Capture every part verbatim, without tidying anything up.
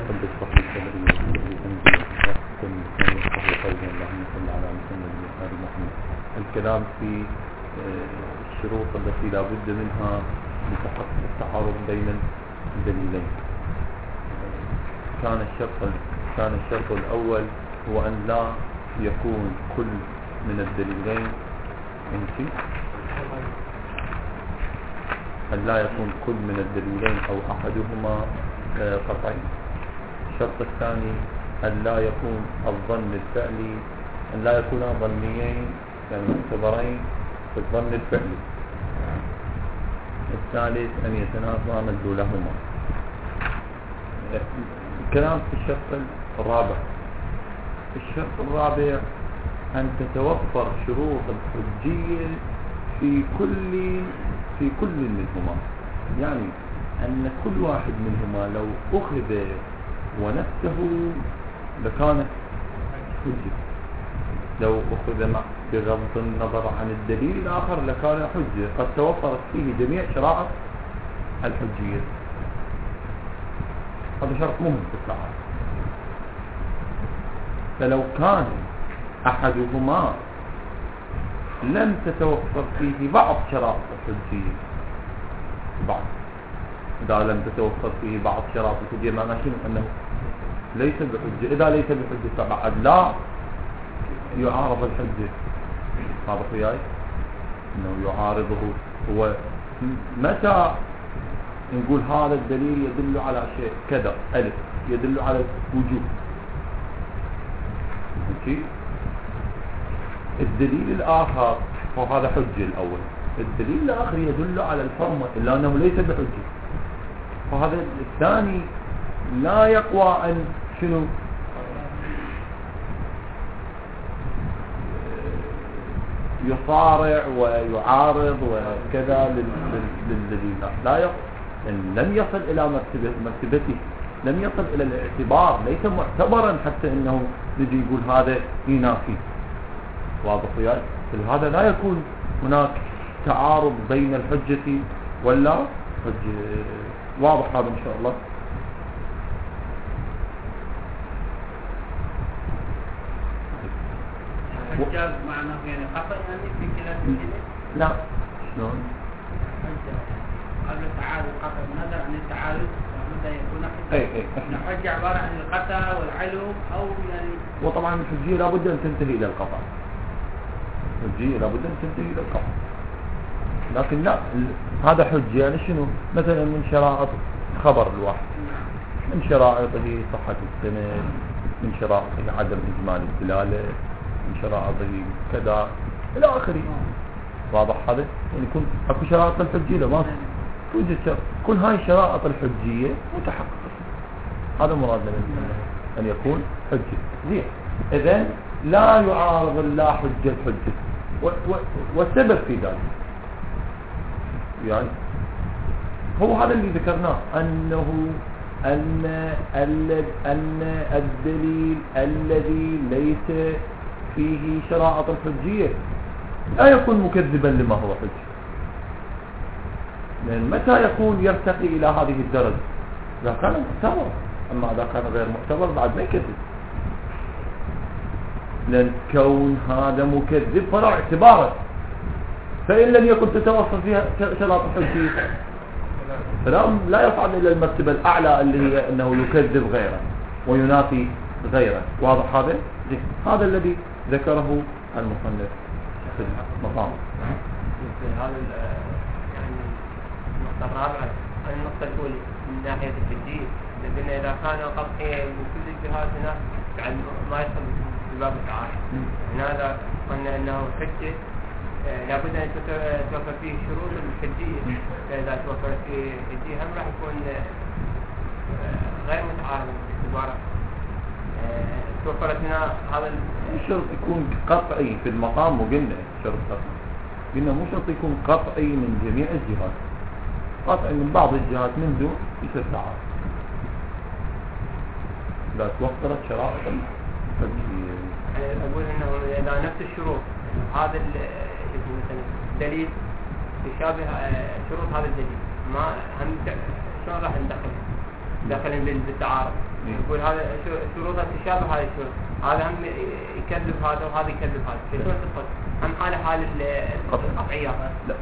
ثبت صحيح الذي أنزل وقتاً وصحيح قولا اللهم صل على محمد وآل محمد. الكلام في الشروط التي لا بد منها لتحقق التعارض بين الدليلين. كان الشرط كان الشرط الأول هو أن لا يكون كل من الدليلين انتي أن لا يكون كل من الدليلين أو أحدهما قطعي. الشرط الثاني أن لا يكون الظن الفعلي أن لا يكونا ظنيين يعني معتبرين في الظن الفعلي. الثالث أن يتنافى مدلولهما. الكلام في الشرط الرابع. الشرط الرابع أن تتوفر شروط الحجية في كل في كل منهما، يعني أن كل واحد منهما لو أخذ ونفسه لكانت حجة، لو أخذ مع بغض النظر عن الدليل الآخر لكان حجة، قد توفرت فيه جميع شرائط الحجية. هذا شرط مهم في التعارض. فلو كان أحدهما لم تتوفر فيه بعض شرائط الحجية، بعض إذا لم تتوفر فيه بعض شرائط الحجية معناه شنو؟ أنه ليس بحجة. إذا ليس بحجة فبعد لا يعارض الحجة. هذا خياي أنه يعارضه. هو متى نقول هذا الدليل يدل على شيء كذا ألف يدل على وجوب، الدليل الآخر وهذا حجة الأول، الدليل الآخر يدل على الحرمة إلا أنه ليس بحجة، فهذا الثاني لا يقوى أن شنو يصارع ويعارض وكذا للدليل، لا يقوى إن لم يصل إلى مرتبة مرتبته، لم يصل إلى الاعتبار، ليس معتبرا حتى إنه يجي يقول هذا ينافي. واضح وياي؟ لهذا لا يكون هناك تعارض بين الحجة ولا حجة. واضح هذا إن شاء الله. الحجاج معناه يعني خطأ يعني في كلا الدليل؟ لا شلون؟ الحجة قبل تعارض خطأ نظر عن التعارض لابد أن يكون حجة. أي أي. الحجة عبارة عن القطع والعلو أو يعني. وطبعا الحجية لابد أن تنتهي إلى القطع. الحجية لابد أن تنتهي إلى القطع. لكن لا هذا حجة يعني شنو؟ مثلا من شرائط خبر الواحد، من شرائطه صحة السند، من شرائطه عدم إجمال الدلالة، من شرائطه كذا إلى آخره. واضح هذا؟ يعني يكون أكو شرائط الحجية لا ما توجد شرط، كل هاي شرائط الحجية متحققة. هذا مراد أن يكون حجة. زين إذن لا يعارض الله حجة حجة، والسبب في ذلك يعني هو هذا اللي ذكرناه، أنه أن أن الدليل الذي ليس فيه شرائط الحجية لا يكون مكذبا لما هو حجة. لأن متى يكون يرتقي إلى هذه الدرجة؟ إذا كان معتبر، أما إذا كان غير معتبر بعد ما يكذب. لأن كون هذا مكذب فلا اعتباره، فإن لم يكن تتوفر فيها شرائط الحجية فلا لا يصعد إلى المرتبة الأعلى اللي هي أنه يكذب غيره وينافي غيره. واضح هذا؟ هذا الذي ذكره المصنف في المقام. هذا يعني النقطة الرابعة، النقطة الأولى من ناحية التجديد، لأن إذا كان قطعيا من كل الجهات هنا يعني ما يدخل في باب التعارض. هذا قلنا أنه حجة لابد أن توفر فيه شروط الحجية، فإذا توفرت فيه حجية هم راح يكون غير متعارض باعتباره توفرت هنا. هذا الشرط يكون قطعي في المقام، وقلنا شرط قطعي، قلنا مو شرط يكون قطعي من جميع الجهات، قطعي من بعض الجهات من دون يصير تعارض. لا توفرت شرائط الحجية. أقول إنه إذا نفس الشروط هذا مثلا دليل يشابه شروط هذا الدليل، ما هم شلون راح ندخل داخل بالتعارض؟ يقول هذا شروط التشابه هذه الشروط، هذا هم يكذب هذا وهذا يكذب هذا، شلون تدخل؟ هم حالة حال القطعيات. لا،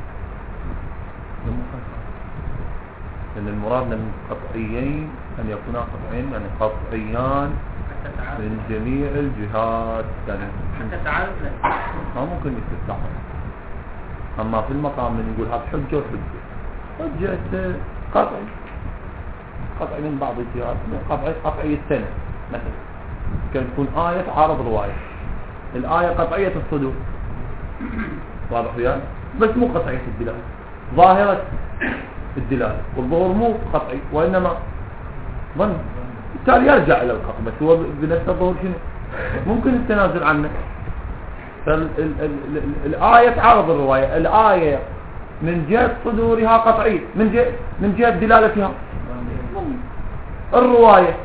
لأن المراد من قطعيين أن يكونا قطعين، يعني قطعيان من جميع الجهات، يعني حتى التعارض لا ما ممكن يصير تعارض. أما في المقام من يقول هذا حجة وحجة، حجة قطعي قطعي من بعض الجهات، قطعي قطعي السنة مثلا، كان تكون آية تعارض رواية، الآية قطعية الصدور واضح وياي، بس مو قطعية الدلالة، ظاهرة الدلالة، والظهور مو قطعي وإنما ظن، بالتالي يرجع إلى القطع، بس هو بنفس الظهور شنو ممكن التنازل عنه. فالآية تعارض الرواية، الآية من جهة صدورها قطعية، من جهة من جهة دلالتها الرواية.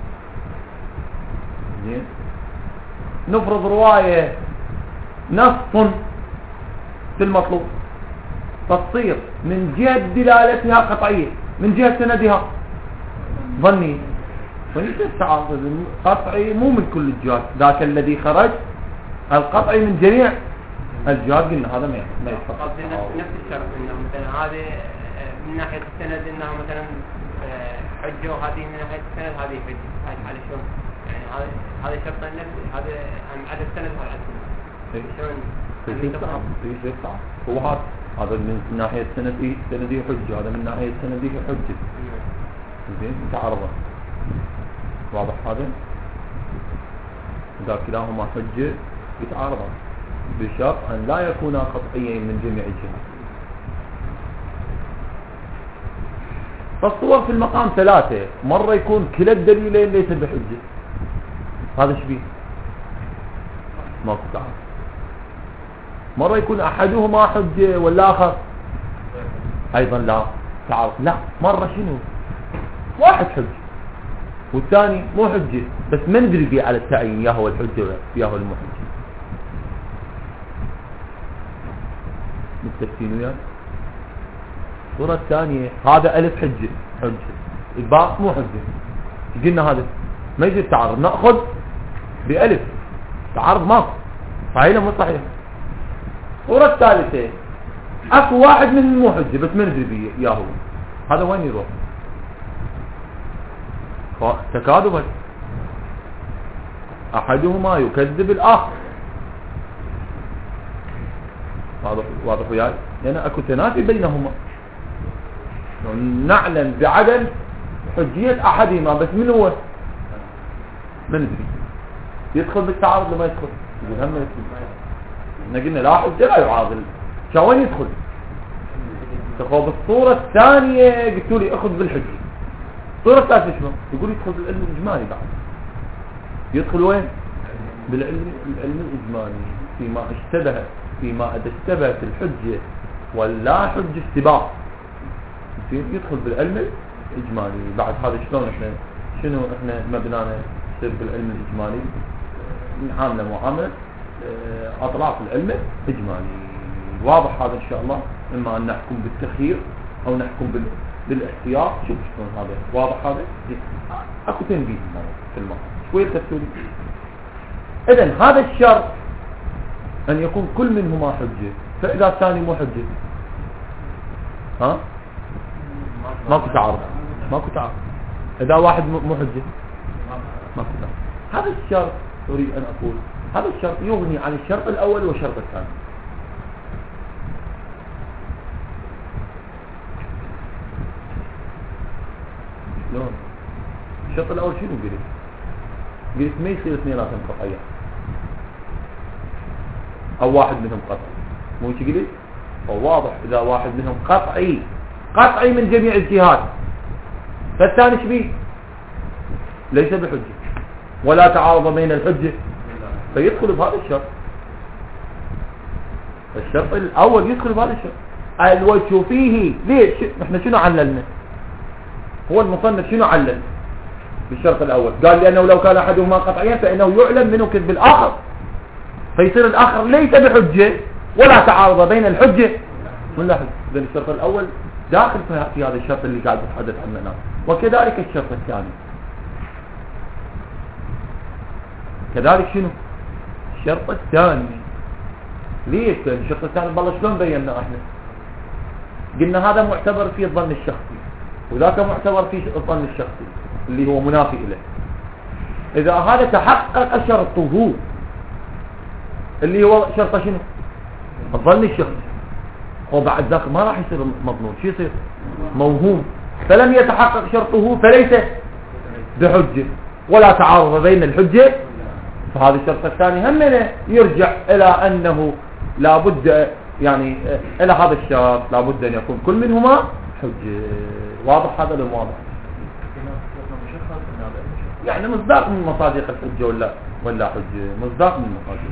نفرض رواية نص في المطلوب، فتصير من جهة دلالتها قطعية، من جهة سندها ظني، وليس التعارض قطعي مو من كل الجهات، ذاك الذي خرج القطعي من جميع الجهات، قلنا هذا ما ما يصح. نفس الشرط انه مثلا هذه من ناحية السند انه مثلا حجة، وهذه من ناحية السند هذه حجة، هاي على شلون؟ يعني هذا هذا شرط النفس، هذا على السند وهذا على السند. شلون؟ في صعب في صعب هو هذا هذا من ناحية السند سندي حجة، هذا من ناحية السندي حجة، زين تعارضا، واضح هذا؟ إذا كلاهما حجة يتعارضان بشرط أن لا يكونا قطعيين من جميع الجهات. فالصور في المقام ثلاثة، مرة يكون كلا الدليلين ليس بحجة، هذا شبيه ما تعارض. مرة يكون أحدهما حجة والآخر أيضا لا تعارض. لا، مرة شنو واحد حجة والثاني مو حجة، بس ما ندري بيه على التعيين يا هو الحجة يا هو المحجة. متفقين وياه؟ الصورة الثانية هذا ألف حجة حجة، الباء مو حجة، قلنا هذا ما يصير تعارض، نأخذ بألف، تعارض ماكو، صحيح مو صحيح؟ الصورة الثالثة اكو واحد من مو حجة بس ما ندري بيه يا هو، هذا وين يروح؟ تكاذبا، احدهما يكذب الاخر، واضح واضح وياي؟ لان اكو تنافي بينهما، نعلم بعدم حجية احدهما بس من هو؟ ما ندري، يدخل بالتعارض لما يدخل، يقول هم يدخل، احنا قلنا لا حجة لا يعارض، شو وين يدخل؟ تخوض الصورة الثانية قلتوا لي اخذ بالحجة، الصورة الثالثة شنو؟ يقول يدخل بالعلم الإجمالي بعد، يدخل وين؟ بالعلم العلم الإجمالي، فيما اشتبه فيما إذا اشتبهت الحجة ولا حجة اشتباه يدخل بالعلم الإجمالي. بعد هذا شلون احنا شنو احنا مبنانا يصير بالعلم الإجمالي؟ نعامله معاملة أطراف العلم الإجمالي. واضح هذا إن شاء الله، إما أن نحكم بالتخيير أو نحكم بال بالاحتياط. شوف شلون هذا واضح، هذا اكو تنبيه في المقام شويه تفسير. اذا هذا الشرط ان يكون كل منهما حجه، فاذا الثاني مو حجه ها ماكو تعارض، ماكو تعارض. اذا واحد مو حجه ماكو تعارض. هذا الشرط اريد ان اقول هذا الشرط يغني عن الشرط الاول والشرط الثاني. شلون؟ الشرط الاول شنو قلت؟ قلت ما يصير اثنيناتهم قطعية او واحد منهم قطعي، مو شي قلت؟ فواضح اذا واحد منهم قطعي قطعي من جميع الجهات، فالثاني شبيه ليس بحجة ولا تعارض بين الحجة، فيدخل بهذا الشرط. الشرط الاول يدخل بهذا الشرط. الوجه فيه ليش؟ احنا شنو عللنا؟ هو المصنف شنو علل بالشرط الاول؟ قال لانه لو كان احدهما قطعيا فانه يعلم منه كذب الاخر، فيصير الاخر ليس بحجه ولا تعارض بين الحجه ولا حجه. اذا الشرط الاول داخل في هذا الشرط اللي قاعد نتحدث عنه الان، وكذلك الشرط الثاني. كذلك شنو الشرط الثاني. ليش؟ لأن الشرط الثاني بالله شلون بينا احنا؟ قلنا هذا معتبر فيه الظن الشخصي وذاك معتبر فيه الظن الشخصي اللي هو منافي له. إذا هذا تحقق شرطه اللي هو شرط شنو الظن الشخصي، وبعد ذاك ما راح يصير مظنون، شو يصير موهوم، فلم يتحقق شرطه فليس بحجة ولا تعارض بين الحجة. فهذا الشرط الثاني هم يرجع إلى أنه لابد يعني إلى هذا الشرط لابد أن يكون كل منهما حجة. واضح هذا ولا واضح؟ يعني مصداق من مصادق الحجة ولا ولا حجة، مصداق من مصادق.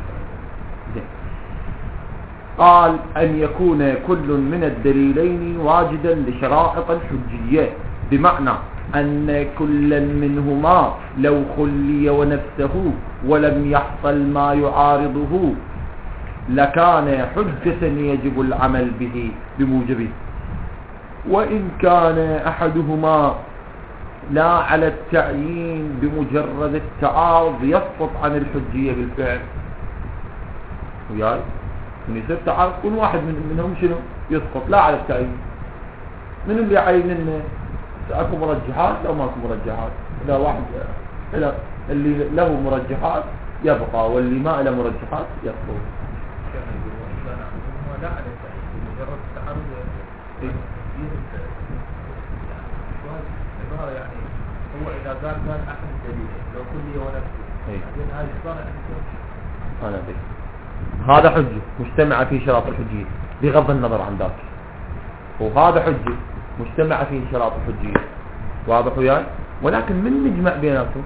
قال أن يكون كل من الدليلين واجدا لشرائط الحجية، بمعنى أن كل منهما لو خلي ونفسه ولم يحصل ما يعارضه لكان حجة يجب العمل به بموجبه، وإن كان أحدهما لا على التعيين بمجرد التعارض يسقط عن الحجية بالفعل. وياي من يصير تعارض كل واحد من منهم شنو يسقط لا على التعيين. من اللي يعين لنا اكو مرجحات لو ماكو مرجحات؟ اذا واحد إذا اللي له مرجحات يبقى واللي ما له مرجحات يسقط. لا على التعيين بمجرد التعارض يعني هو إذا قال قال أحد الدليلين لو كلية ونفسه بعدين هاي صار أنا بك هذا حجة مجتمعة في شراط الحجية بغض النظر عن ذاك، وهذا حجة مجتمعة فيه شراط الحجية. واضح وياي؟ ولكن من نجمع بيناتهم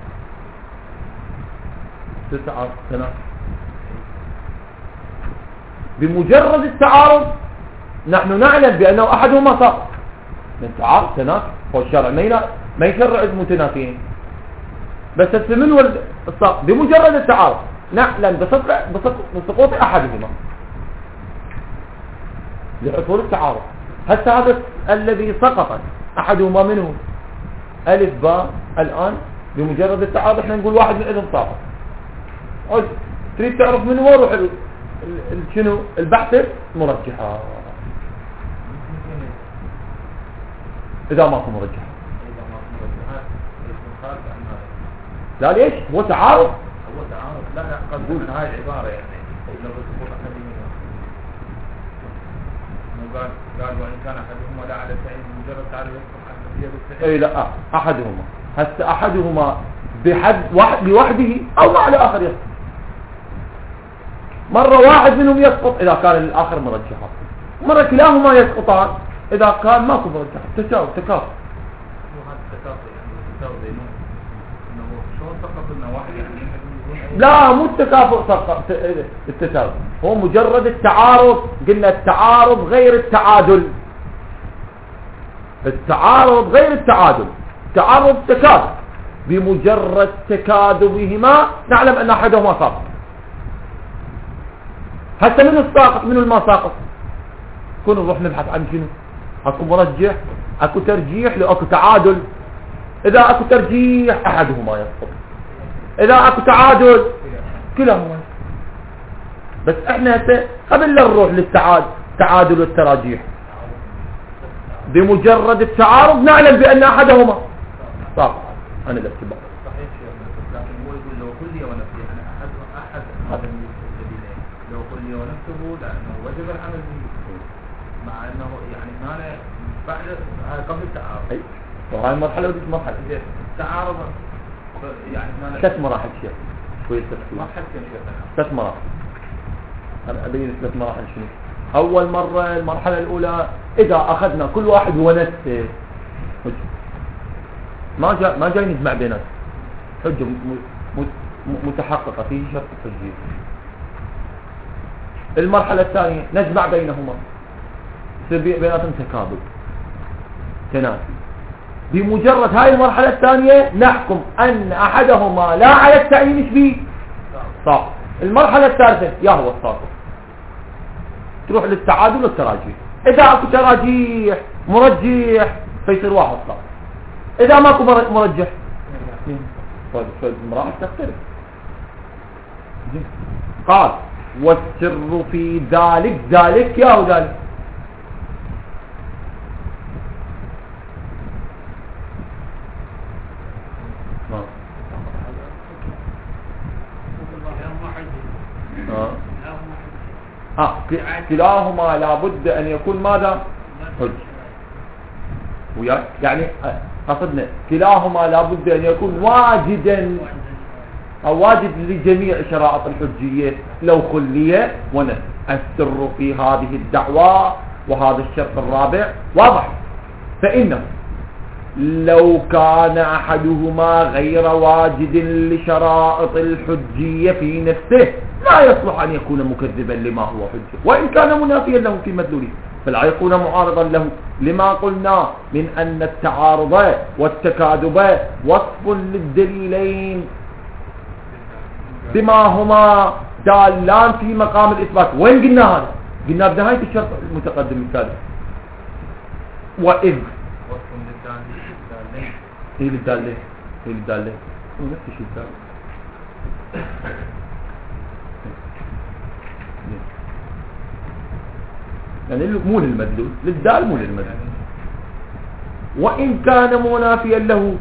تسعة سنة بمجرد التعارض نحن نعلم بأنه أحدهما صار من تعارض تناقض. هو الشرع ما ما يشرع المتنافيين، بس من هو الصار بمجرد التعارض نعلم بسقوط أحدهما لحصول التعارض. هسه هذا الذي سقط أحدهما منه ألف باء الآن بمجرد التعارض احنا نقول واحد من عندهم ساقط. تريد تعرف من هو روح ال... ال... شنو البحث مرجحة إذا ماكو مرجحة. لا ليش هو تعارض هو تعارض لا لا قد قول هاي العبارة يعني لو بسقوط أحد منهم قال قال وإن كان أحدهما لا على التعيين مجرد تعارض يسقط عن الحجية بالتعيين. اي لا أحدهما هسه أحدهما بحد واحد لوحده أو مع الآخر يسقط. مرة واحد منهم يسقط إذا كان الآخر مرجحة، مرة كلاهما يسقطان إذا كان ماكو مرجحة. تساوي تكافؤ. وهذا التكافؤ يعني تساوي بينهم إنه شلون سقط إنه واحد يعني لا مو التكافؤ سقط التساوي، هو مجرد التعارض. قلنا التعارض غير التعادل، التعارض غير التعادل. تعارض تكاذب، بمجرد تكاذبهما نعلم أن أحدهما ساقط. حتى من الساقط من الما ساقط كون نروح نبحث عن شنو اكو مرجح اكو ترجيح لو اكو تعادل. اذا اكو ترجيح احدهما يسقط، اذا اكو تعادل كلاهما. بس احنا هسه قبل لا نروح للتعادل التعادل والتراجيح بمجرد التعارض نعلم بان احدهما ساقط عن الاتباع. صحيح لكن هو يقول لو كلية ونفسه يعني احد احد هذا الدليلين لو كلية ونفسه لانه وجب العمل به مع انه يعني هنا بعد هاي قبل التعارض. اي وهاي المرحله ودي مرحله تعارض يعني هنا ثلاث مراحل شيء شويه تفصيل. مرحله كم شيء ثلاث مراحل. انا ابين ثلاث مراحل شنو. اول مره المرحله الاولى اذا اخذنا كل واحد ونفسه ما جاء ما جاي نجمع بينات حجه متحققه فيه شرط الحجيه. المرحله الثانيه نجمع بينهما يصير بيناتهم تكاذب تنافي. بمجرد هاي المرحله الثانيه نحكم ان احدهما لا على التعيين ايش بيه ساقط. المرحله الثالثه يا هو الساقط تروح للتعادل والتراجيح. اذا اكو تراجيح مرجح فيصير واحد ساقط، اذا ماكو مرجح المراحل تختلف. قال والسر في ذلك ذلك يا هو ذلك آه. آه. كلاهما لابد أن يكون ماذا حج ويا يعني قصدنا كلاهما لابد أن يكون واجدا أو واجد لجميع شرائط الحجية لو خلية ونس. السر في هذه الدعوة وهذا الشرط الرابع واضح، فإنه لو كان أحدهما غير واجد لشرائط الحجية في نفسه لا يصلح أن يكون مكذبا لما هو حجة، وإن كان منافيا له في مدلوله فلا يكون معارضا له، لما قلنا من أن التعارض والتكاذب وصف للدليلين بما هما دالان في مقام الإثبات. وين قلنا هذا؟ قلنا بنهاية الشرط المتقدم الثالث. وإذ هي للدالة هي للدالة ونفس الشيء الدالة يعني مو للمدلول، للدال مو للمدلول. وإن كان منافيا له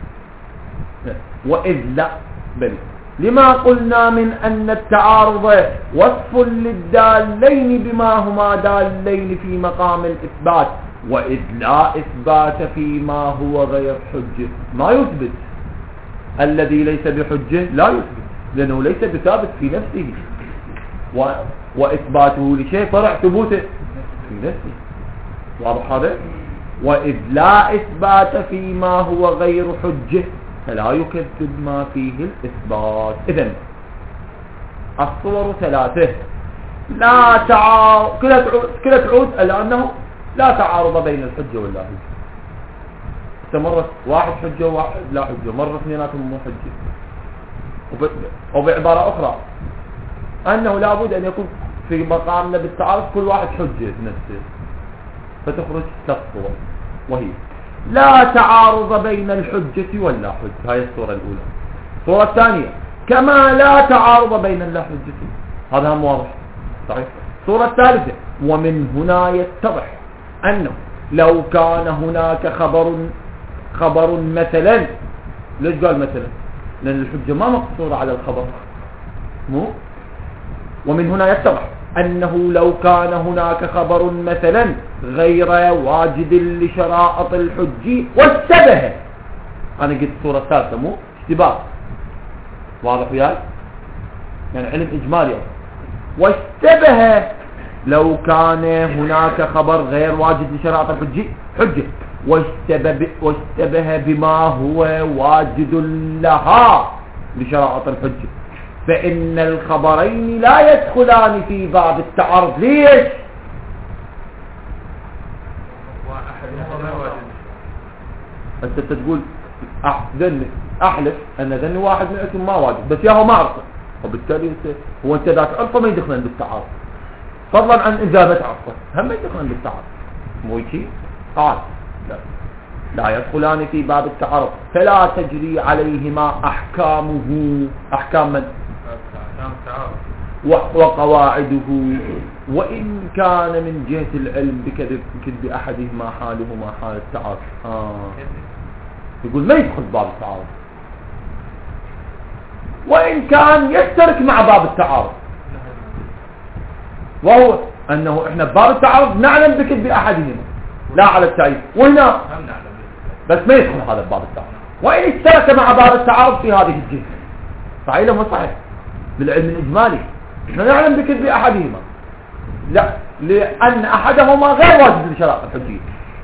وإذ لا بل لما قلنا من أن التعارض وصف للدالين بما هما دالين في مقام الإثبات، وإذ لا إثبات فيما هو غير حجة. ما يثبت الذي ليس بحجة لا يثبت لأنه ليس بثابت في نفسه، و... وإثباته لشيء فرع ثبوته في نفسه. واضح هذا؟ وإذ لا إثبات فيما هو غير حجة فلا يكذب ما فيه الإثبات. إذن الصور ثلاثة لا تعارض، كلها تعود كلها تعود إلى أنه لا تعارض بين الحجة واللا حجة. مرة واحد حجة وواحد لا حجة، مرة اثنيناتهم مو حجة. وبعبارة أخرى أنه لابد أن يكون في مقامنا بالتعارض كل واحد حجة نفسه، فتخرج ثلاث صور، وهي لا تعارض بين الحجة واللا حجة. هاي الصورة الأولى. الصورة الثانية كما لا تعارض بين اللا حجة، هذا هم واضح صحيح. الصورة الثالثة ومن هنا يتضح أنه لو كان هناك خبر خبر مثلا. ليش قال مثلا؟ لأن الحجة ما مقصورة على الخبر مو. ومن هنا يتضح أنه لو كان هناك خبر مثلا غير واجد لشرائط الحج واشتبه. أنا قلت الصورة الثالثة مو اشتباه، واضح وياي؟ يعني علم إجمالي. واشتبه لو كان هناك خبر غير واجد لشرائط الحج حجة واشتبه, واشتبه بما هو واجد لها لشرائط الحج، فإن الخبرين لا يدخلان في باب التعارض. ليش؟ أنت تقول ذن أحلف أن ذن واحد منكم ما واجد، بس ياهو ما عرفه، وبالتالي هو أنت ذاك عرفه ما يدخلن بالتعارض، فضلا عن إذا ما تعرفه هم ما يدخلن بالتعارض. مو شيء قال لا لا يدخلان في باب التعارض، فلا تجري عليهما أحكامه أحكام من وقواعده، وإن كان من جهة العلم بكذب كذب أحدهما حالهما حال التعارض. آه. يقول ما يدخل باب التعارض، وإن كان يشترك مع باب التعارض، وهو أنه إحنا باب التعارض نعلم بكذب أحدهما لا على التعيين، وهنا بس ما يدخل هذا باب التعارض، وإن اشترك مع باب التعارض في هذه الجهة. صحيح ولا صحيح؟ بالعلم الإجمالي احنا نعلم بكذب أحدهما لا لأن أحدهما غير واجد لشرائط الحجية،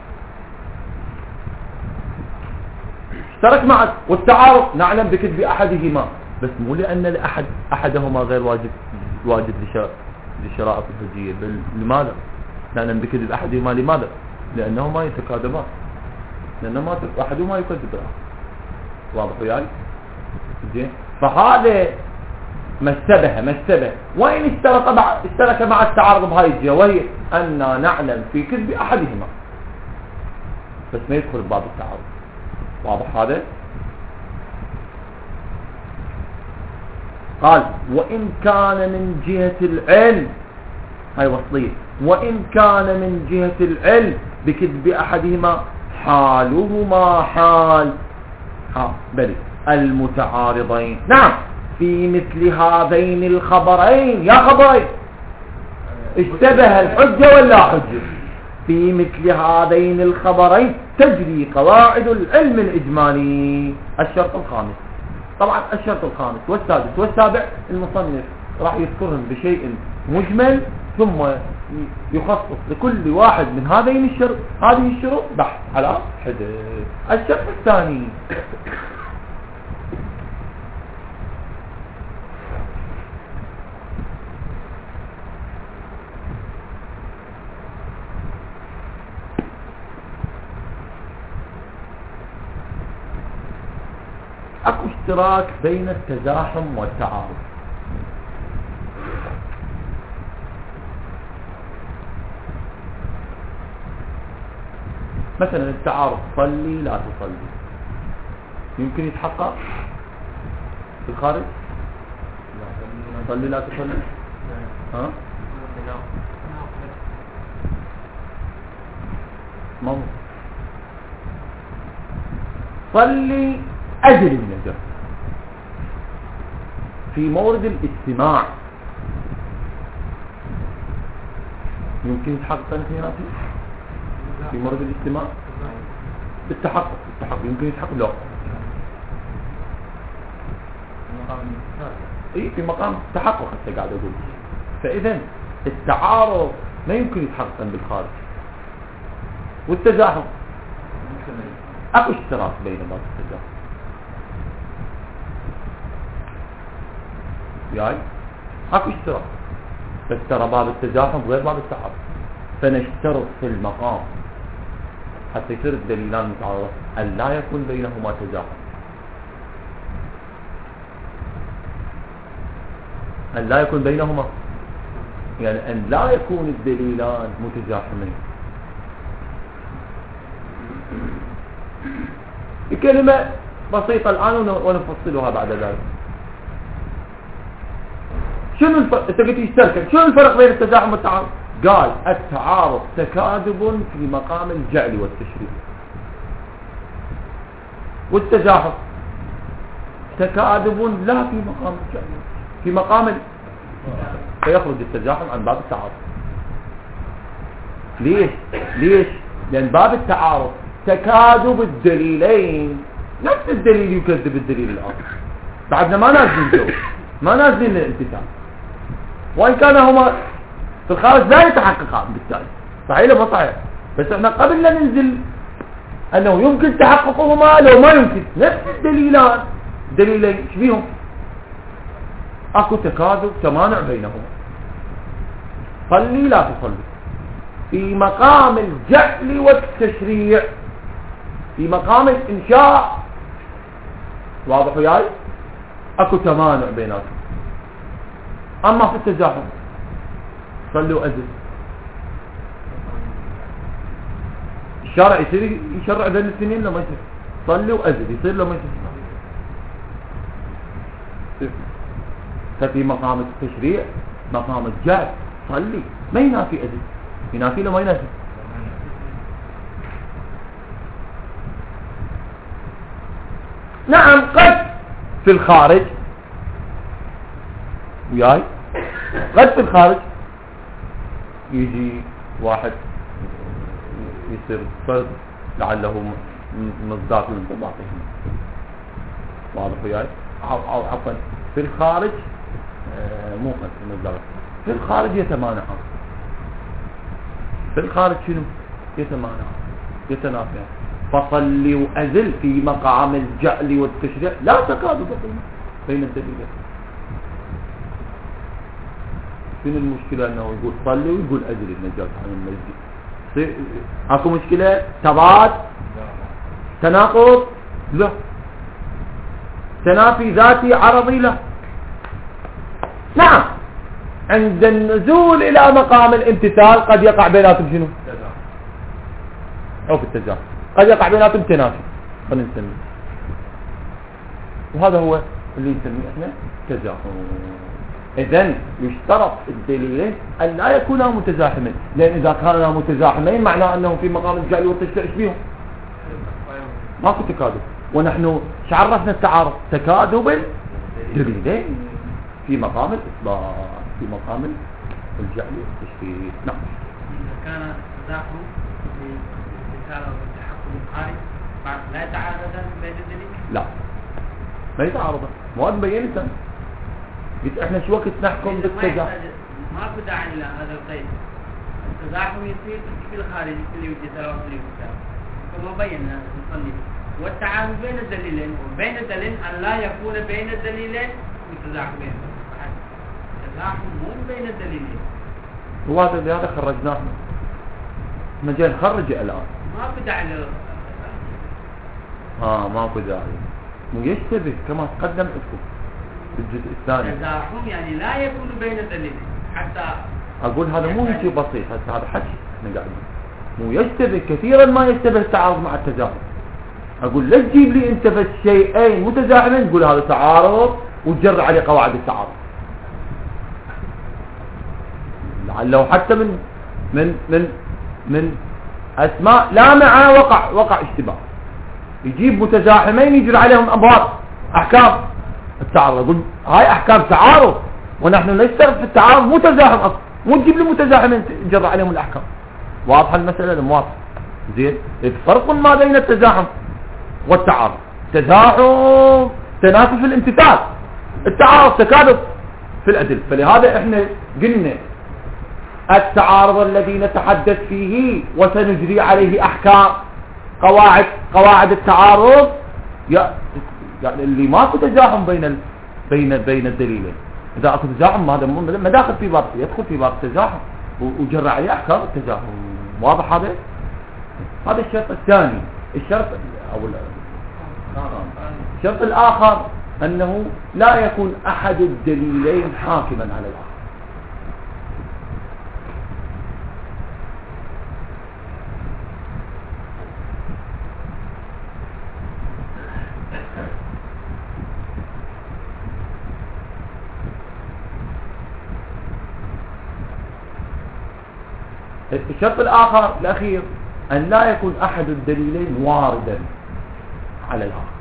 اشترك معك، والتعارض نعلم بكذب أحدهما بس مو لأن الأحد أحدهما غير واجد واجد لشرائط الحجية. بل لماذا نعلم بكذب أحدهما؟ لماذا؟ لأنهما يتكاذبان، لأنهما أحدهما يكذب الآخر. واضح وياي؟ زين. فهذا ما اشتبه ما اشتبه وإن اشترك مع اشترك مع التعارض بهاي الجهة، وهي أن نعلم في كذب أحدهما بس ما يدخل باب التعارض. واضح هذا؟ قال وإن كان من جهة العلم، هاي وصلية، وإن كان من جهة العلم بكذب أحدهما حالهما حال ها بل المتعارضين. نعم في مثل هذين الخبرين، يا خبرين اشتبه الحجة ولا حجة، في مثل هذين الخبرين تجري قواعد العلم الإجمالي. الشرط الخامس، طبعا الشرط الخامس والسادس والسابع المصنف راح يذكرهم بشيء مجمل، ثم يخصص لكل واحد من هذين الشروط هذه الشروط بحث على حدة. الشرط الثاني اكو اشتراك بين التزاحم والتعارض. مثلا التعارض صلي لا تصلي يمكن يتحقق في الخارج؟ صلي لا تصلي ها؟ ما صلي أجل النجاة في مورد الاجتماع يمكن يتحقق في نفسه في مورد الاجتماع بالتحقق التحقق يمكن يتحقق لا اي في مقام تحقق حتى قاعد اقول. فاذا التعارض ما يمكن يتحقق بالخارج، والتزاحم اكو اشتراك بين بعض التزاحم يعني اكو اشتراك، بس ترى باب التزاحم غير باب التعارض. فنشترط في المقام حتى يصير الدليلان متعارضة أن لا يكون بينهما تزاحم، أن لا يكون بينهما يعني أن لا يكون الدليلان متزاحمين. بكلمة بسيطة الآن ونفصلها بعد ذلك. شنو الفرق؟ انت قلت يشترك، شنو الفرق بين التزاحم والتعارض؟ قال التعارض تكاذب في مقام الجعل والتشريع، والتزاحم تكاذب لا في مقام الجعل في مقام ال... فيخرج التزاحم عن باب التعارض. ليش؟ ليش؟ لأن باب التعارض تكاذب الدليلين، نفس الدليل يكذب الدليل الآخر، بعدنا ما نازلين جو ما نازلين للامتثال، وإن كان هما في الخارج لا يتحققان بالتالي صحيح ولا صحيح، بس احنا قبل لا ننزل انه يمكن تحققهما لو ما يمكن نفس الدليلان دليلين ايش بيهم؟ اكو تكاذب تمانع بينهما. صلي لا تصلي في مقام الجعل والتشريع، في مقام الانشاء، واضح وياي؟ اكو تمانع بيناتهم. اما في التزاحم صلي وأزل، الشارع يصير يشرع بين الاثنين لما يصير صلي وأزل، يصير لما يصير. ففي مقام التشريع مقام الجعل صلي ما ينافي أزل، ينافي لما ينافي. نعم قد في الخارج وياي، قد في الخارج يجي واحد يصير فرد لعله مصداق لانضباطهم، واضح وياي؟ او عفوا في الخارج مو قد مصداق، في الخارج يتمانعان، في الخارج شنو؟ يتمانعان يتنافيان. فصلي وأزل في مقام الجعل والتشريع لا تكاد بين الدليلين. شنو المشكلة انه يقول صلي ويقول أزل النجاة عن المسجد؟ اكو مشكلة؟ تضاد؟ تناقض؟ لا. تنافي ذاتي عرضي؟ لا. نعم عند النزول الى مقام الامتثال قد يقع بيناتهم شنو؟ او في التزاحم قد يقع بيناتهم تنافي، خلينا نسميه. وهذا هو اللي نسميه احنا تزاحم. اذن يشترط الدليلين ان لا يكونا متزاحمين، لان اذا كانا متزاحمين معناه انه في مقام الجعل والتشبيه بيهم ماكو تكادب. ونحن عرفنا التعارض؟ تكادب الدليلين في مقام الاثبات، في مقام الجعل والتشبيه. نعم. إذا كان التزاحم في الرسالة والتحكم الخارج بعد لا يتعارضان بين الدليل؟ لا ما يتعارضان، مواد مبينة. قلت احنا شو وقت نحكم بالتزاحم؟ ماكو داعي الى هذا القيد. التزاحم يصير في الخارج اللي يوجد ثلاث دليل كما بينا المصنف. والتعارض بين الدليلين، وبين الدليلين ان لا يكون بين الدليلين متزاحمين. التزاحم مو بين الدليلين. وهذا اللي هذا خرجناه، ما جاي نخرج الان. ماكو داعي لل اه ماكو داعي. مو يشتبه كما تقدم لكم في الجزء الثاني. التزاحم يعني لا يكون بين الدليلين حتى اقول هذا مو شيء بسيط، هسه هذا حكي احنا قاعدين. مو يشتبه كثيرا ما يشتبه التعارض مع التزاحم. اقول لا تجيب لي انت بس شيئين متزاحمين تقول هذا تعارض وتجرع عليه قواعد التعارض. لعله حتى من من من من اسماء لا مع وقع وقع اشتباه، يجيب متزاحمين يجري عليهم ابواب احكام التعارض. اقول هاي احكام تعارض ونحن نشترط في التعارض مو تزاحم اصلا، مو تجيب لي متزاحمين تجرى عليهم الاحكام. واضحه المساله؟ واضحه زين. فرق ما بين التزاحم والتعارض. تزاحم تنافي في الامتثال، التعارض تكادب في الادله. فلهذا احنا قلنا التعارض الذي نتحدث فيه وسنجري عليه احكام قواعد قواعد التعارض يعني اللي ماكو تزاحم بين ال... بين بين الدليلين. اذا اكو تزاحم هذا ما داخل في باب، يدخل في باب التزاحم وجرى عليه احكام التزاحم. واضح هذا؟ هذا الشرط الثاني. الشرط او الشرط الاخر انه لا يكون احد الدليلين حاكما على الاخر. الشرط الآخر الأخير أن لا يكون أحد الدليلين واردا على الآخر.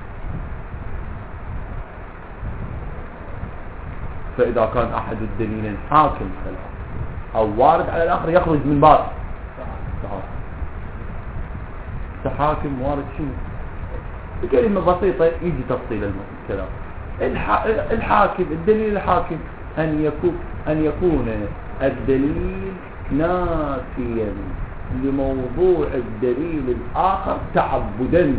فإذا كان أحد الدليلين حاكم على الآخر أو وارد على الآخر يخرج من باب تحاكم. وارد شنو؟ بكلمة بسيطة يجي تفصيل الكلام. الحاكم الدليل الحاكم أن يكون أن يكون الدليل نافيا لموضوع الدليل الآخر تعبدا.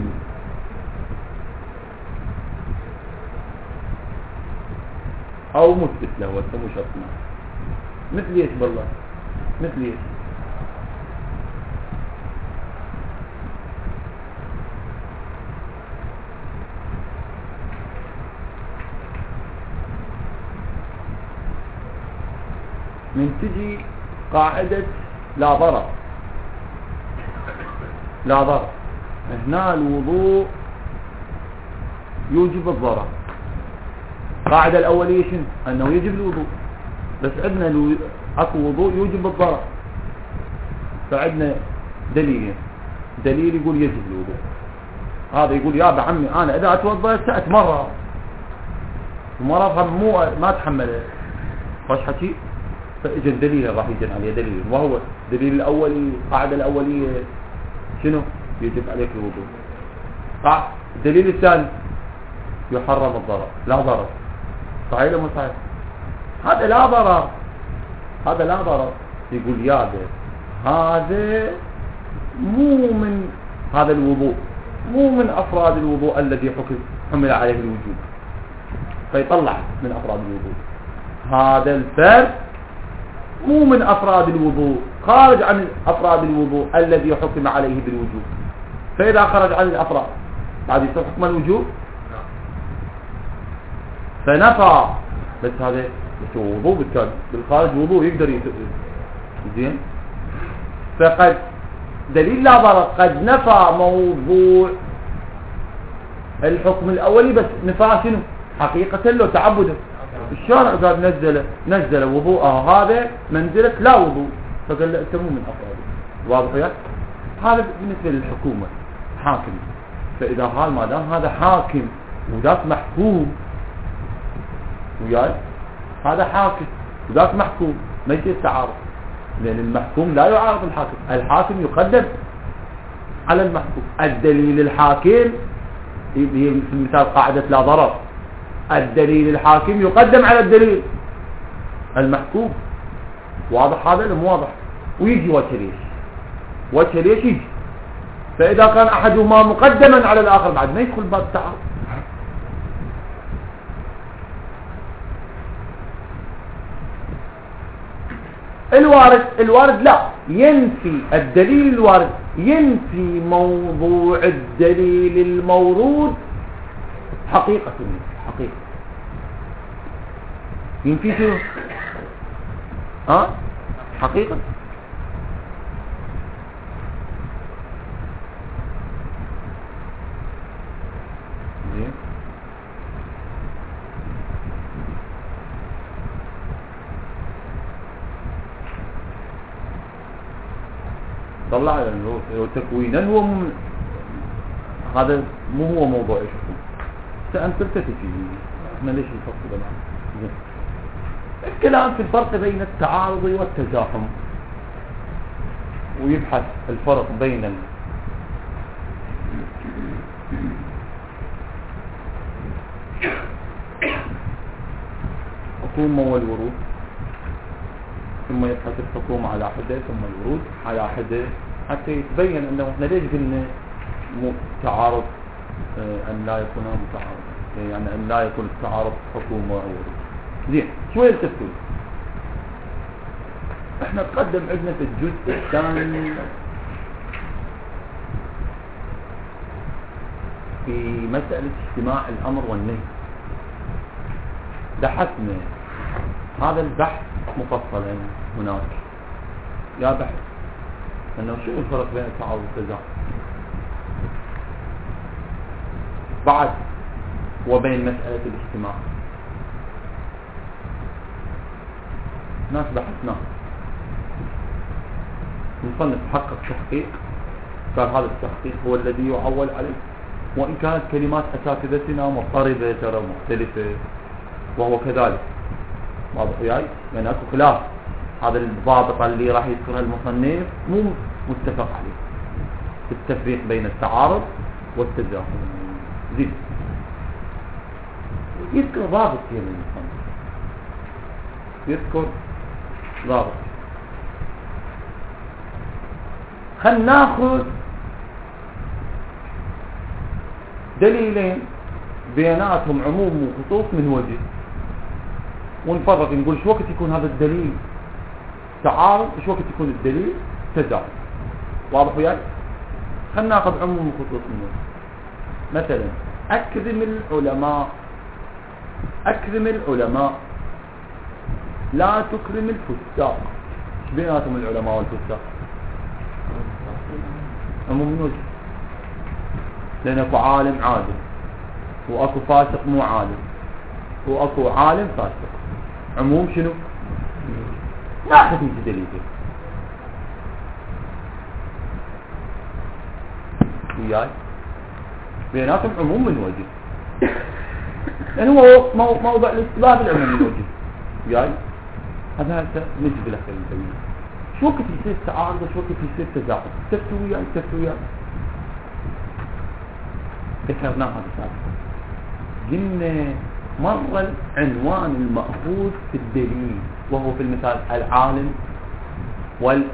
أو مثبت له وسمو شرطنا. مثل ايش بالله؟ مثل ايش؟ من تجي قاعدة لا ضرر لا ضرر، هنا الوضوء يوجب الضرر. القاعدة الأولية شنو؟ أنه يجب الوضوء، بس عندنا الو... أكو وضوء يوجب الضرر. فعندنا دليلين، دليل يقول يجب الوضوء، هذا يقول يا بعمي أنا إذا أتوضأ سأتمرر ومرضها مو ما تحمل خوش حكي. فإجن دليل راح يجن عليه دليل، وهو دليل الأولي القاعدة الأولية شنو؟ يجب عليك الوضوء. قاعدة الدليل الثاني يحرم الضرر، لا ضرر. صحيح ولا مو صحيح؟ هذا لا ضرر، هذا لا ضرر. يقول يا ده هذا مو من هذا الوضوء، مو من أفراد الوضوء الذي حكم حمل عليه الوجوب، فيطلع من أفراد الوضوء. هذا الفرد مو من أفراد الوضوء، خارج عن أفراد الوضوء الذي حكم عليه بالوجوب. فإذا خرج عن الأفراد بعد يصير حكم الوجوب. فنفى، بس هذا بس وضوء بالكامل، بالخارج وضوء يقدر يتقل زين. فقد دليل لا ضرر قد نفى موضوع الحكم الأولي، بس نفى شنو؟ حقيقة لو تعبدا. الشارع قال نزل نزل وضوءه هذا منزلة لا وضوء، فقال له أنت مو من أفراد. واضح يا؟ هذا بالنسبة للحكومة حاكم. فإذا قال ما دام هذا حاكم وذاك محكوم وياي، هذا حاكم وذاك محكوم، ما يصير تعارض، لأن المحكوم لا يعارض الحاكم، الحاكم يقدم على المحكوم. الدليل الحاكم في المثال قاعدة لا ضرر، الدليل الحاكم يقدم على الدليل المحكوم. واضح هذا ولا مو واضح؟ ويجي وجه ليش وجه ليش يجي. فإذا كان أحدهما مقدما على الآخر بعد ما يدخل باب التعارض. الوارد الوارد لا ينفي، الدليل الوارد ينفي موضوع الدليل المورود حقيقة حقيقة. ينفي شنو؟ ها؟ حقيقة. زين. طلع له تكوينا هو م... هذا مو هو موضوع الحكم. أنت تلتفت فيه، احنا ليش نفصل معه؟ الكلام في الفرق بين التعارض والتزاحم، ويبحث الفرق بين الحكومة والورود، ثم يبحث الحكومة على حدة ثم الورود على حدة، حتى يتبين أنه احنا ليش قلنا تعارض أن لا يكون متعارض، يعني أن لا يكون التعارض حكومة وورود. زين، شوية التفكير. احنا نقدم عندنا في الجزء الثاني في مسألة اجتماع الأمر والنهي. بحثنا هذا البحث مفصلا هناك، يا بحث أنه شو الفرق بين التعارض والتزاحم بعد وبين مسألة الاجتماع. ناس بحثنا، نصنف حقق تحقيق، قال هذا التحقيق هو الذي يعول عليه، وإن كانت كلمات أساتذتنا مضطربة ترى مختلفة، وهو كذلك. واضح وياي؟ يعني أكو خلاف، هذا الضابط اللي راح يذكرها المصنف مو متفق عليه في التفريق بين التعارض والتزاحم. زين، يذكر ضابط هنا المصنف، يذكر ضابط. خلنا ناخذ دليلين بيناتهم عموم وخصوص من وجه، ونفرق نقول شو وقت يكون هذا الدليل تعارض وشو وقت يكون الدليل تزاحم. واضح وياك؟ خلنا ناخذ عموم وخصوص من وجه. مثلا أكرم العلماء، أكرم العلماء لا تكرم الفساق. ايش بيناتهم العلماء والفساق؟ عموم من وجه، لأن اكو عالم عادل واكو فاسق مو عالم، واكو عالم فاسق. عموم شنو؟ ناخذ من دليل وياي بيناتهم عموم من وجه، لأن هو موضع الاستباب العموم من وجه وياي. هذا هسه نجي بالاخير نبين شو وقت يصير تعارض وشو وقت يصير تزاحم. تفتوا وياي تفتوا وياي. ذكرنا هذا سابقا، قلنا مرة العنوان المأخوذ في الدليل وهو في المثال العالم والفاسق.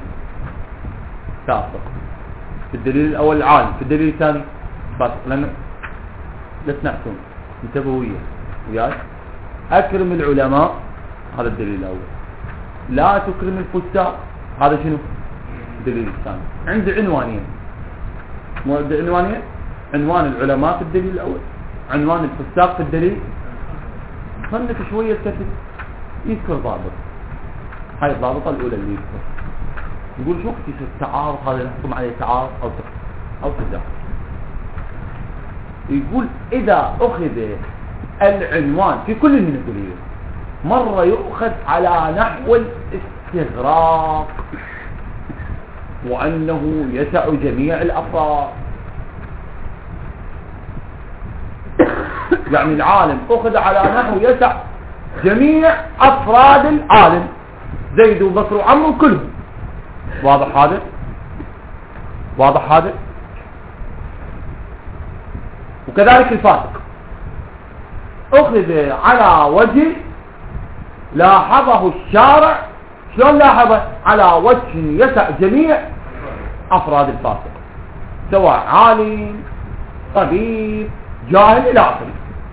في الدليل الأول العالم، في الدليل الثاني فاسق. لأن لا تنعسون، انتبهوا وياي وياي. أكرم العلماء هذا الدليل الأول، لا تكرم الفساق هذا شنو؟ الدليل الثاني. عندي عنوانين، مو عندي عنوانين؟ عنوان العلماء في الدليل الأول، عنوان الفساق في الدليل. خلنا شوية التفت يذكر ضابط. هاي الضابطة الأولى اللي يذكر، يقول شو وقت يصير التعارض هذا نحكم عليه تعارض أو أو تزاحم. يقول إذا أخذ العنوان في كل من الدليل مرة يؤخذ على نحو الاستغراق وأنه يسع جميع الأفراد. يعني العالم أخذ على نحو يسع جميع أفراد العالم، زيد وبكر وعمرو كلهم. واضح هذا؟ واضح هذا؟ وكذلك الفاسق أخذ على وجه لاحظه الشارع. شلون لاحظه؟ على وجه يسع جميع أفراد الفاسق، سواء عالم طبيب جاهل إلى آخره.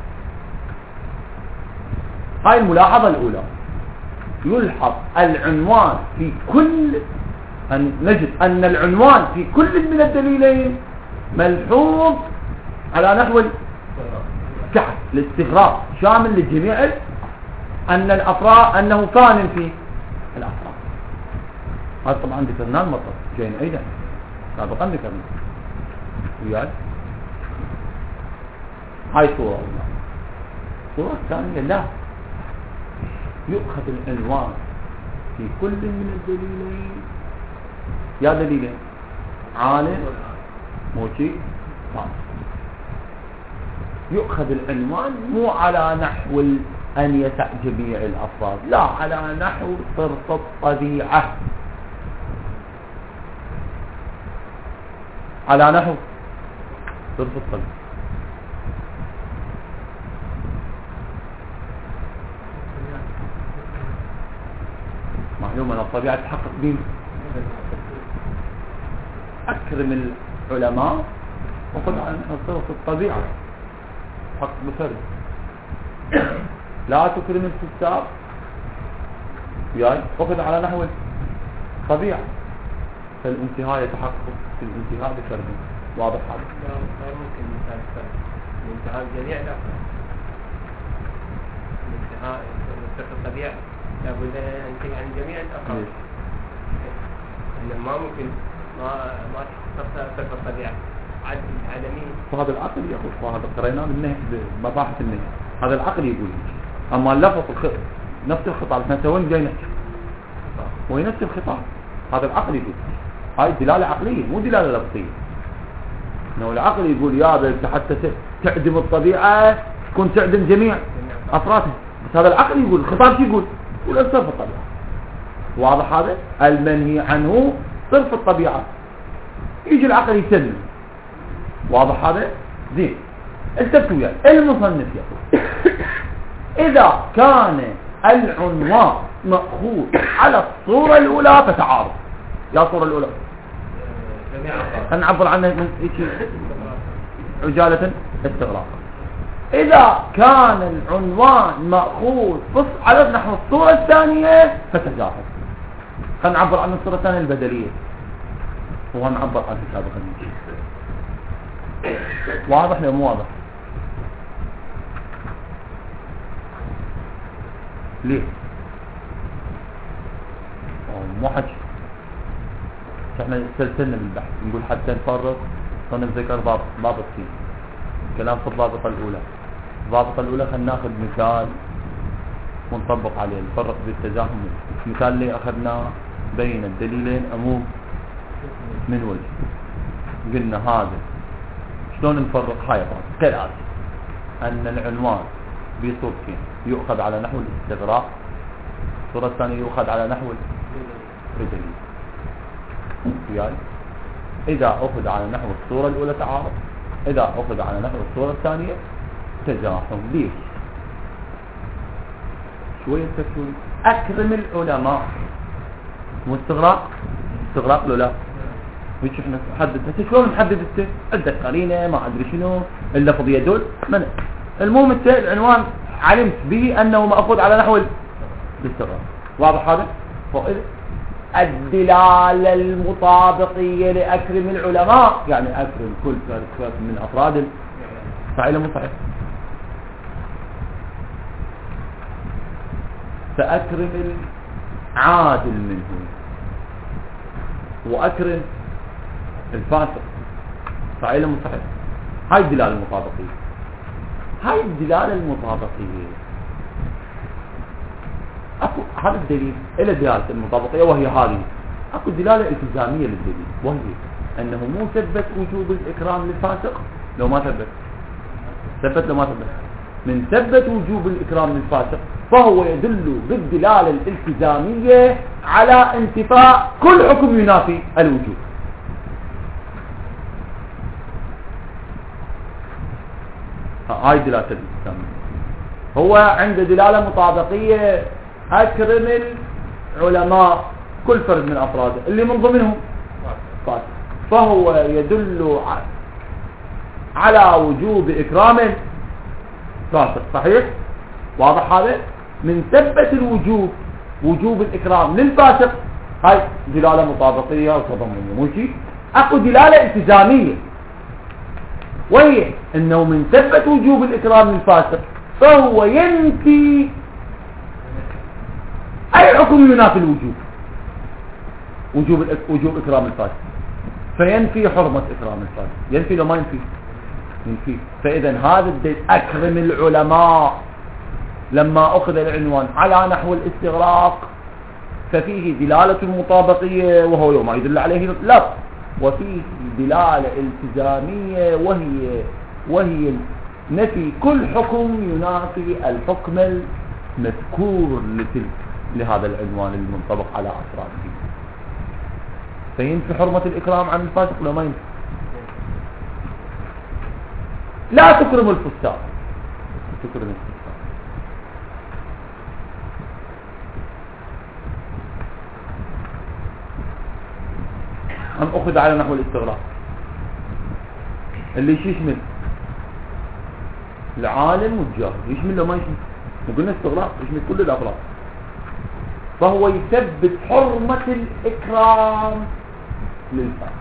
هاي الملاحظة الأولى. يلحظ العنوان في كل أن نجد أن العنوان في كل من الدليلين ملحوظ على نحو الكحف الاستغراق شامل للجميع، أن الأفراد أنه كان في الأفراد. هذا طبعا ذكرناه المطلب جاي نعيده سابقا ذكرنا وياي. هاي صورة أولى. الصورة الثانية لا يؤخذ العنوان في كل من الدليلين. يا دليلين عالم موشي يؤخذ العنوان مو على نحو أن يسع جميع الأفراد، لا على نحو صرف الطبيعة، على نحو صرف الطبيعة. معلوم أن الطبيعة تحقق به. أكرم العلماء وخذ عن صرف الطبيعة حق بفرد. لا تكرم الفساد وخذ على نحو الطبيعة، فالانتهاء يتحقق في الانتهاء بفرد. واضح هذا؟ لا ممكن مثال فرد الانتهاء جميع الأفراد. الانتهاء صرف الطبيعة لابد أن ينتهي عن جميع الأفراد. ما ممكن ما ما تحقق صرف الطبيعة عدم عدمي. وهذا العقل يقول، وهذا قريناه بالنهي بمباحث النهي. هذا العقل يقول. أما اللفظ الخ... نفس الخطاب احنا سوين جاي نحكي وهي نفس الخطاب. هذا العقل يقول. هاي دلالة عقلية مو دلالة لفظية. إنه العقل يقول يا بنت حتى تعدم الطبيعة تكون تعدم جميع أفرادها، بس هذا العقل يقول. الخطاب شو يقول؟ يقول صرف الطبيعة. واضح هذا؟ المنهي عنه صرف الطبيعة. يجي العقل يسلم. واضح هذا؟ زين. التفتوا وياي. المصنف يقول إذا كان العنوان مأخوذ على الصورة الأولى فتعارض. يا الصورة الأولى نعبر عنها من عجالة استغراقا. إذا كان العنوان مأخوذ على نحو الصورة الثانية فتجاهل. خلينا نعبر عن الصورة الثانية البدلية وهو نعبر عن سابقا. واضح ولا مو واضح؟ ليه؟ مو حكي. احنا سلسلنا بالبحث نقول حتى نفرق ونذكر ضابط ضابط فيه كلام في الضابطة الأولى. الضابطة الأولى خلينا ناخذ مثال ونطبق عليه نفرق بالتزاحم. المثال اللي أخذناه بين الدليلين عموم من وجه. قلنا هذا شلون نفرق هاي كالآتي: أن العنوان بصورتين يؤخذ على نحو الاستغراق، الصورة الثانية يؤخذ على نحو الدليل. يعني إذا أخذ على نحو الصورة الأولى تعارض، إذا أخذ على نحو الصورة الثانية تزاحم. ليش؟ شوية تفكير. أكرم العلماء مو استغراق؟ استغراق له لا ويش احنا نحدد. انت شلون نحدد؟ انت عندك قرينه ما ادري شنو اللفظ يدل من المهم انت العنوان علمت به انه ماخوذ على نحو الاستغراق. واضح هذا؟ الدلاله المطابقيه لاكرم العلماء يعني اكرم كل فرد من افراد فعل مو صحيح. فاكرم العادل منه واكرم الفاسق فعل مستحيل. هاي الدلاله المطابقيه. هاي الدلالة المطابقية. اكو هذا الدليل الى دلالة المطابقية وهي هذه. اكو دلالة التزامية للدليل وهي انه مو ثبت وجوب الاكرام للفاسق لو ما ثبت ثبت لو ما ثبت من ثبت وجوب الاكرام للفاسق فهو يدل بالدلالة الالتزامية على انتفاء كل حكم ينافي الوجوب. هاي دلالة الالتزامية. هو عنده دلالة مطابقية أكرم العلماء كل فرد من أفراده اللي من ضمنهم فاسق، فهو يدل على وجوب إكرام فاسق. صحيح؟ واضح هذا؟ من ثبت الوجوب وجوب الإكرام للفاسق هاي دلالة مطابقية وتضمنية مو شيء. أكو دلالة التزامية وهي أنه من ثبت وجوب الإكرام للفاسق فهو ينفي أي حكم ينافي الوجوب وجوب وجوب إكرام الفاسق، فينفي حرمة إكرام الفاسق. ينفي لو ما ينفي ينفي. فإذا هذا الدليل أكرم العلماء لما أخذ العنوان على نحو الاستغراق ففيه دلالة المطابقية وهو يوم يدل عليه اللفظ، وفيه دلالة التزامية وهي وهي نفي كل حكم ينافي الحكم المذكور لتلك لهذا العنوان المنطبق على أفراده. فينفي حرمة الإكرام عن الفاسق لو ما ينفي. لا تكرم الفساق تكرم الفساق. هم أخذ على نحو الاستغراق اللي يشمل العالم والجاهل. يشمل لو ما يشمل وقلنا استغراق يشمل كل الأفراد. فهو يثبت حرمة الإكرام للفاسق.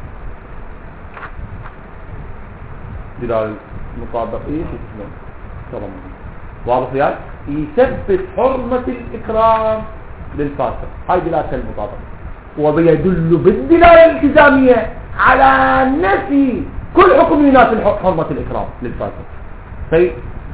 دلالة المطابقية تضمن واضح يعني يثبت حرمة الإكرام للفاسق. هاي دلالة المطابقة. وبيدل بالدلالة الالتزامية على نفي كل حكم ينافي حرمة الإكرام للفاسق. في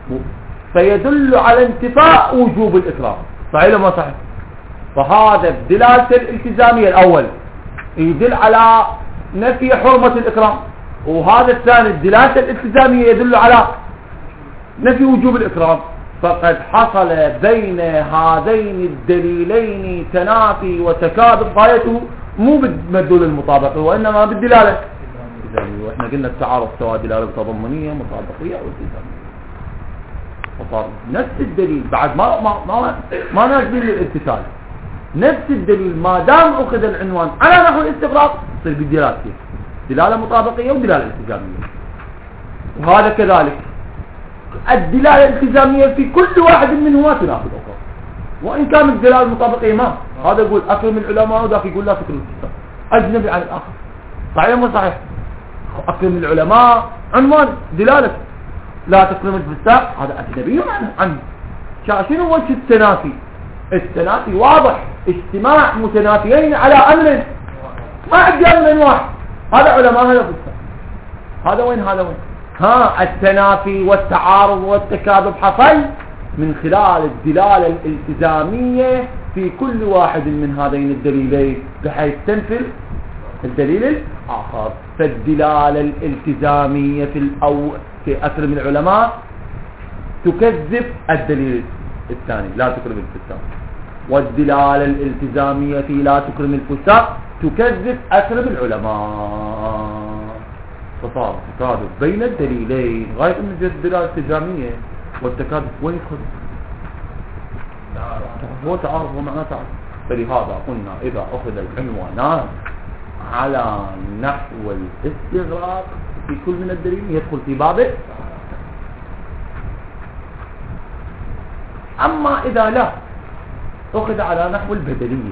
فيدل على انتفاء وجوب الإكرام. صحيح ولا ما صحيح؟ فهذا الدلالة الالتزامية الأول يدل على نفي حرمة الإكرام، وهذا الثاني الدلالة الالتزامية يدل على نفي وجوب الإكرام. فقد حصل بين هذين الدليلين تنافي وتكاذب غايته مو بالمدلول المطابقي وإنما بالدلالة. وإحنا قلنا التعارض سواء دلالة تضمنية مطابقية أو التزامية، وصار نفس الدليل بعد ما ما ما, ما نازل للامتثال. نفس الدليل ما دام أخذ العنوان على نحو الاستغراق تصير بالدلالة دلالة مطابقية ودلالة التزامية. وهذا كذلك الدلالة الالتزامية في كل واحد منهما تنافي الأخرى وإن كانت الدلالة المطابقية ما. هذا يقول أكرم العلماء وذاك يقول لا تكرم الفساق، أجنبي عن الآخر. صحيح مو صحيح؟ أكرم العلماء عنوان دلالة لا تكرم الفساق هذا أجنبي عنه. شنو وجه التنافي؟ التنافي واضح، اجتماع متنافيين على أمر ما عندي أمر واحد. هذا علماء هذا فساق. هذا وين هذا وين؟ ها التنافي والتعارض والتكاذب حصل من خلال الدلالة الالتزامية في كل واحد من هذين الدليلين بحيث تنفي الدليل الآخر. فالدلالة الالتزامية في الأول في أكرم العلماء تكذب الدليل الثاني لا تكرم الفساق، والدلالة الالتزامية في لا تكرم الفساق تكذب أكرم العلماء. فصار تكاذب بين الدليلين غاية من الدلالة الالتزامية والتكاذب وين يدخل؟ هو تعارض ومعنى تعارض. فلهذا قلنا إذا أخذ العنوانان على نحو الاستغراق في كل من الدليل يدخل في بابه. أما إذا لا أخذ على نحو البدلية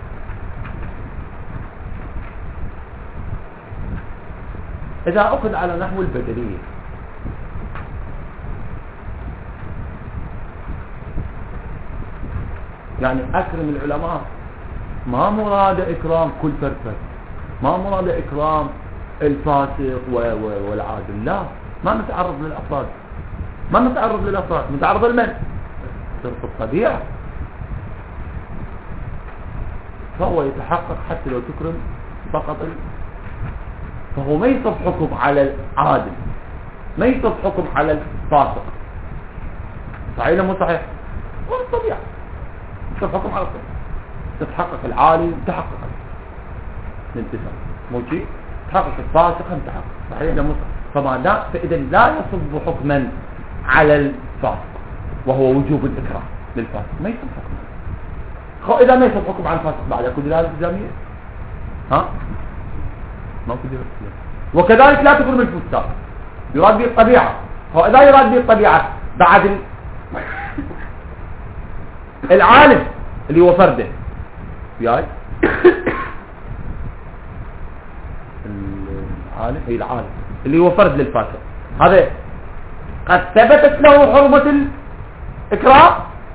إذا أخذ على نحو البدلية يعني أكرم العلماء ما مراد إكرام كل فرد فرد، ما مراد إكرام الفاسق والعادل، لا ما نتعرض للأفراد. ما نتعرض للأفراد، نتعرض لمن؟ صرف الطبيعة. فهو يتحقق حتى لو تكرم فقط ال... فهو ما يصف حكم على العادل، ما يصف حكم على الفاسق. صحيح مو صحيح؟ هو الطبيعة يصف حكم على الطبيعة. تتحقق العالي تحقق الانتفاع موجي، تحقق الفاسق هم تحقق. صحيح لا مو صحيح؟ فما دا فإذا لا يصب حكما على الفاسق وهو وجوب الإكراه للفاسق، ما يصب حكم. خو إذا ما يصب حكم على الفاسق بعد يكون دلالة التزامية؟ ها؟ ما في دلالة التزامية. وكذلك لا تكون من الفساق، يراد به الطبيعة. هو إذا يراد به الطبيعة بعد ال... العالم اللي هو فرده وياي العالم اي العالم اللي هو فرد للفاسق، هذا قد ثبتت له حرمة الإكرام.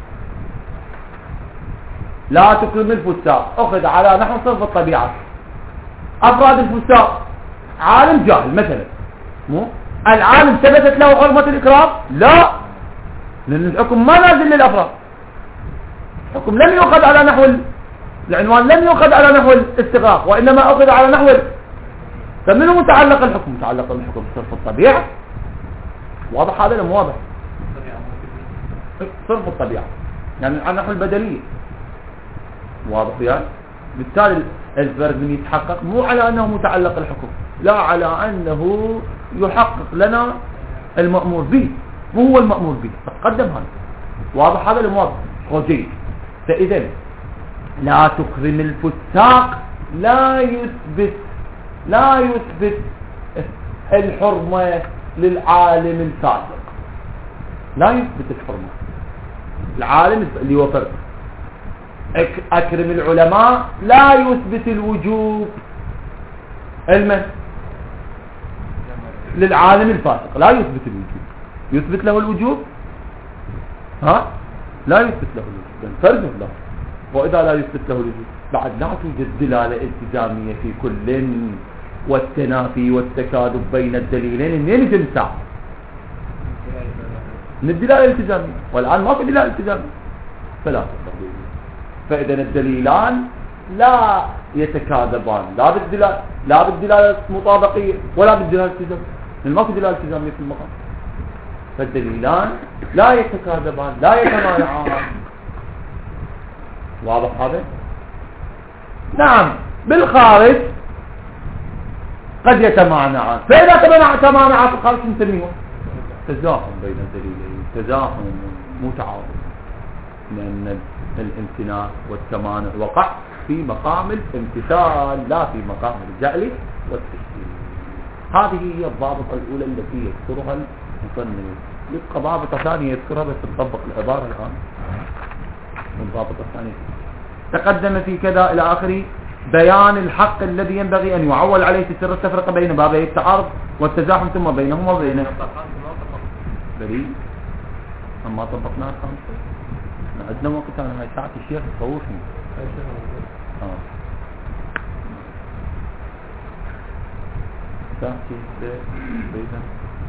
لا تكرم الفساق أخذ على نحو صرف الطبيعة. أفراد الفساق عالم جاهل مثلا، مو العالم ثبتت له حرمة الإكرام؟ لا، لأن الحكم ما نازل للأفراد. الحكم لم يؤخذ على نحو العنوان، لم يؤخذ على نحو الاستغراق، وإنما أخذ على نحو. فمنه متعلق الحكم؟ متعلق الحكم صرف الطبيعة. واضح هذا ولا مو واضح؟ صرف الطبيعة يعني على نحو البدلية. واضح يعني؟ بالتالي الفرق من يتحقق مو على أنه متعلق الحكم، لا على أنه يحقق لنا المأمور به، مو هو المأمور به. تقدم هذا. واضح هذا ولا مو واضح؟ جيد. فإذا لا تكرم الفساق لا يثبت لا يثبت الحرمة للعالم الفاسق، لا يثبت الحرمة. العالم اللي هو فرد أكرم العلماء لا يثبت الوجوب المن للعالم الفاسق، لا يثبت الوجوب. يثبت له الوجوب؟ ها؟ لا يثبت له الوجوب، فرد له. وإذا لا يثبت له الوجوب بعد لا توجد دلالة التزامية في كل، والتنافي والتكاذب بين الدليلين منين تنسى؟ من الدلالة الالتزامية، والآن ما في دلالة التزامية فلا تستخدم. فإذا الدليلان لا يتكاذبان، لا بالدلالة لا بالدلالة المطابقية ولا بالدلالة الالتزامية، لأن ما في دلالة التزامية في المقام. فالدليلان لا يتكاذبان لا يتمانعان. واضح هذا؟ نعم بالخارج قد يتمانعان، فإذا تمانعا في الخارج نسميه تزاحم بين الدليلين، تزاحم متعارض، لأن الامتناع والتمانع وقع في مقام الامتثال لا في مقام الجعل والتشريع. هذه هي الضابطة الأولى التي يذكرها المصنف. يبقى ضابطة ثانية يذكرها بس تطبق العبارة الآن. الضابطة الثانية تقدم في كذا إلى آخره بيان الحق الذي ينبغي أن يعول عليه في سر التفرقة بين بابي التعارض والتزاحم ثم بينهما وبينه. بريء أما طبقناها خمسة عندنا وقت. أنا هاي ساعة الشيخ تصوفني. آه ساعة الشيخ بيدا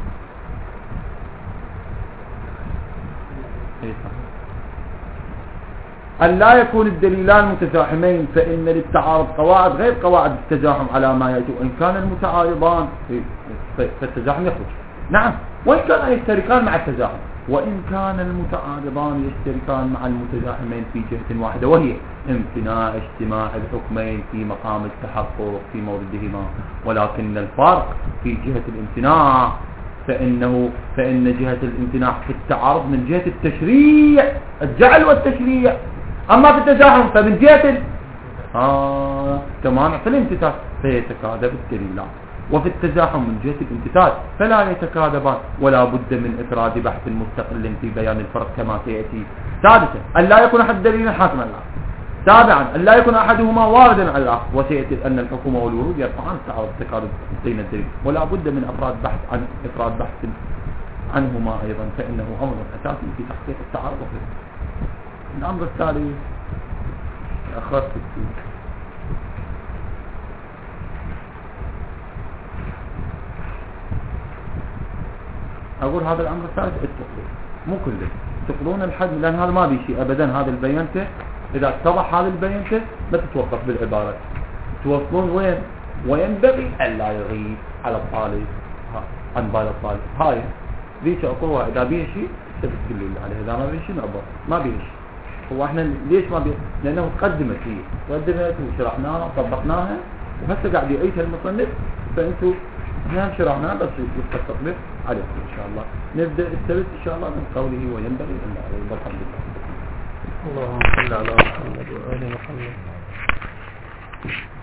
إيه صح. أن لا يكون الدليلان متزاحمين، فإن للتعارض قواعد غير قواعد التزاحم على ما يأتي. وإن كان المتعارضان فالتزاحم يخرج. نعم، وإن كان يشتركان مع التزاحم، وإن كان المتعارضان يشتركان مع المتزاحمين في جهة واحدة، وهي امتناع اجتماع الحكمين في مقام التحقق في موردهما. ولكن الفرق في جهة الامتناع فإنه فإن جهة الامتناع في التعارض من جهة التشريع، الجعل والتشريع. أما في التزاحم فمن جهة آه تمانع في الامتثال فيتكاذب الدليلان، وفي التزاحم من جهة الامتثال فلا يتكاذبان، ولا بد من إفراد بحث مستقل في بيان الفرق كما سيأتي. سادسا أن لا يكون أحد الدليلين حاكما على الآخر. سابعا أن لا يكون أحدهما واردا على الآخر، وسيأتي أن الحكم والورود يرفعان التعارض التكاذب بين الدليل، ولا بد من إفراد بحث عن إفراد بحث عنهما أيضا، فإنه أمر أساسي في تحقيق التعارض. الأمر الثالث أخذت السوء اقول هذا الامر الثالث اتقوا، مو كله تقضون الحد، لان هذا ما بي شيء ابدا. هذا البينته اذا اتضح هذا البينته ما تتوقف بالعباره، توصلون وين؟ وينبغي الا يغيب على الطالب عن بال الطالب. هاي ذيك اقولها اذا بيه شيء تثبت كل اللي عليه، اذا ما بيه شيء نعبر ما بيه شيء. هو احنا ليش ما بيه؟ لانه تقدمت هي تقدمت وشرحناها وطبقناها وهسه قاعد يعيدها المصنف، فانتم احنا شرحناها بس التطبيق عليكم ان شاء الله. نبدا السبت ان شاء الله من قوله وينبغي الا يغيب. الحمد لله. اللهم صل على محمد وآل محمد.